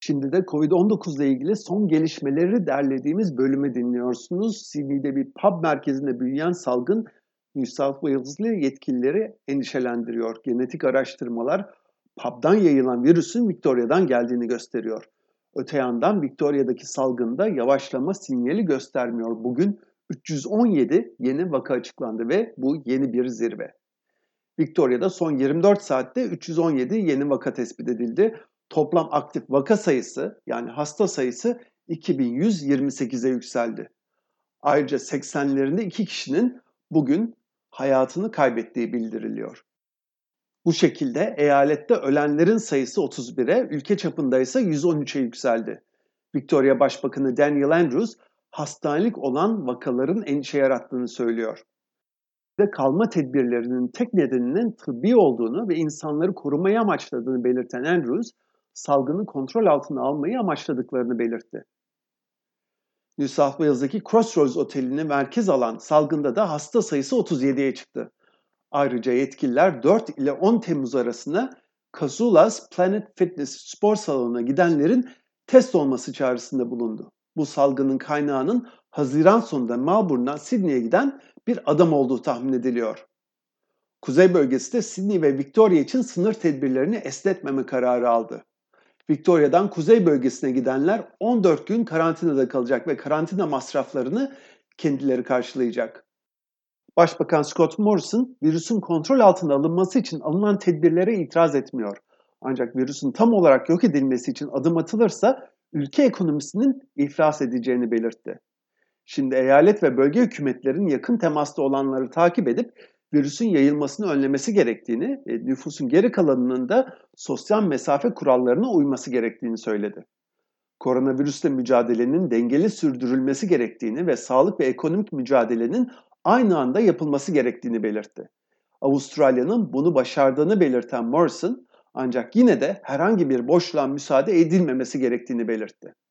Şimdi de COVID-19 ile ilgili son gelişmeleri derlediğimiz bölümü dinliyorsunuz. Sydney'de bir pub merkezinde büyüyen salgın New South Wales'lı yetkilileri endişelendiriyor. Genetik araştırmalar pub'dan yayılan virüsün Victoria'dan geldiğini gösteriyor. Öte yandan Victoria'daki salgında yavaşlama sinyali göstermiyor. Bugün 317 yeni vaka açıklandı ve bu yeni bir zirve. Victoria'da son 24 saatte 317 yeni vaka tespit edildi. Toplam aktif vaka sayısı yani hasta sayısı 2128'e yükseldi. Ayrıca 80'lerinde 2 kişinin bugün hayatını kaybettiği bildiriliyor. Bu şekilde eyalette ölenlerin sayısı 31'e, ülke çapında ise 113'e yükseldi. Victoria Başbakanı Daniel Andrews, hastanelik olan vakaların endişe yarattığını söylüyor. Kalma tedbirlerinin tek nedeninin tıbbi olduğunu ve insanları korumayı amaçladığını belirten Andrews, salgını kontrol altına almayı amaçladıklarını belirtti. New South Wales'daki Crossroads Oteli'ni merkez alan salgında da hasta sayısı 37'ye çıktı. Ayrıca yetkililer 4 ile 10 Temmuz arasında Casula's Planet Fitness spor salonuna gidenlerin test olması çağrısında bulundu. Bu salgının kaynağının Haziran sonunda Melbourne'dan Sydney'e giden bir adam olduğu tahmin ediliyor. Kuzey bölgesi de Sydney ve Victoria için sınır tedbirlerini esnetmeme kararı aldı. Victoria'dan kuzey bölgesine gidenler 14 gün karantinada kalacak ve karantina masraflarını kendileri karşılayacak. Başbakan Scott Morrison, virüsün kontrol altına alınması için alınan tedbirlere itiraz etmiyor. Ancak virüsün tam olarak yok edilmesi için adım atılırsa ülke ekonomisinin iflas edeceğini belirtti. Şimdi eyalet ve bölge hükümetlerin yakın temasta olanları takip edip virüsün yayılmasını önlemesi gerektiğini ve nüfusun geri kalanının da sosyal mesafe kurallarına uyması gerektiğini söyledi. Koronavirüsle mücadelenin dengeli sürdürülmesi gerektiğini ve sağlık ve ekonomik mücadelenin aynı anda yapılması gerektiğini belirtti. Avustralya'nın bunu başardığını belirten Morrison, ancak yine de herhangi bir boşluğa müsaade edilmemesi gerektiğini belirtti.